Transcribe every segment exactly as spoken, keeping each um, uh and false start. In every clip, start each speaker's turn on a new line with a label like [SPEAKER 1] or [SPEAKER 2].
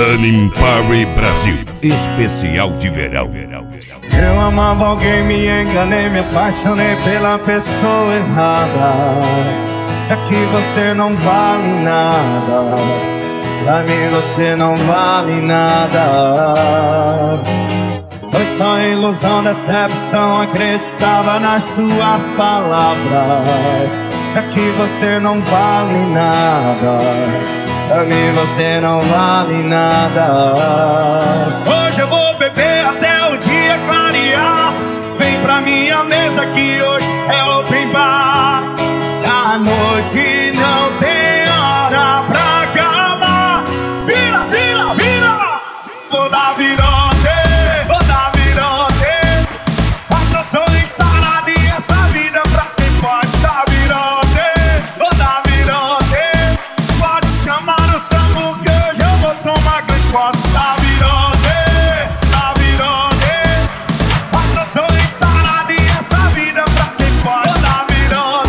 [SPEAKER 1] Danny Parry Brasil, especial de verão.
[SPEAKER 2] Eu amava alguém, me enganei, me apaixonei pela pessoa errada. É que você não vale nada, pra mim você não vale nada. Foi só ilusão, decepção, acreditava nas suas palavras. É que você não vale nada, pra mim você não vale nada. Hoje eu vou beber até o dia clarear. Vem pra minha mesa que hoje é open bar. A noite não tem hora pra acabar. Vira, vira, vira. Vou dar virote, vou dar virote. A noite está na e essa vida pra quem pode dar virote. Vou dar virote. Pode chamar o SAMU que hoje eu vou tomar glicose. Dá virote, dá virote. A noite está na e essa vida pra quem pode dar virote.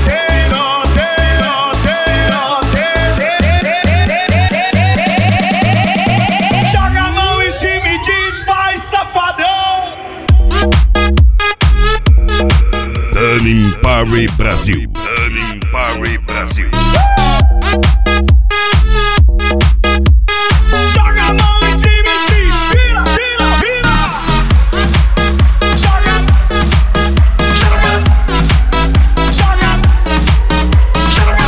[SPEAKER 1] Danny Parry Brasil, Danny Parry Brasil.
[SPEAKER 2] Joga a mão em cima e diz: vira, vira, vira. Joga, joga, joga, joga,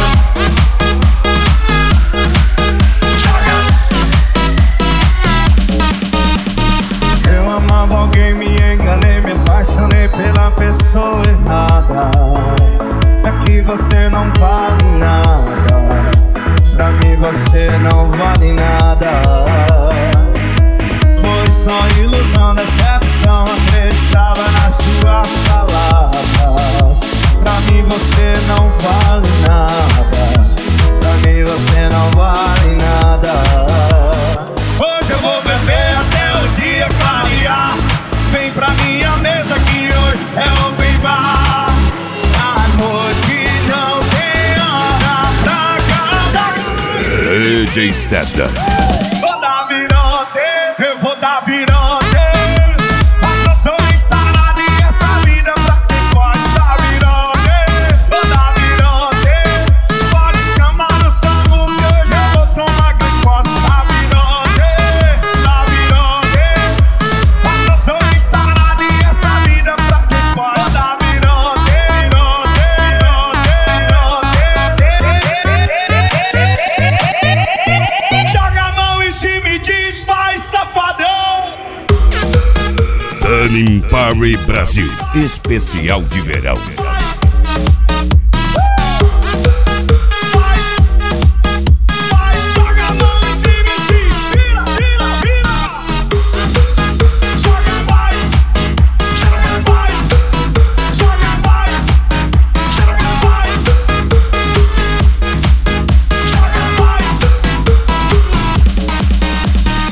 [SPEAKER 2] joga. Eu amava alguém, me enganei, me apaixonei pela pessoa errada. É que você não vale nada, pra mim você não vale nada. Foi só ilusão, decepção, acreditava nas suas palavras. Pra mim você não vale nada, pra mim você não vale nada. Hoje eu vou beber até o dia clarear. Vem pra minha mesa que hoje é open bar. A noite não tem hora pra acabar.
[SPEAKER 1] D J César.
[SPEAKER 2] Vou dar virote, eu vou dar virote. A noite está na e essa vida pra quem pode dar virote. Vou dar virote. Pode chamar o SAMU que hoje eu vou tomar glicose. Dá virote, dá virote. A noite está na e essa vida pra quem pode dar virote, virote. Joga a mão em cima e diz: vai, safadão.
[SPEAKER 1] Danny Parry Brasil, especial de verão.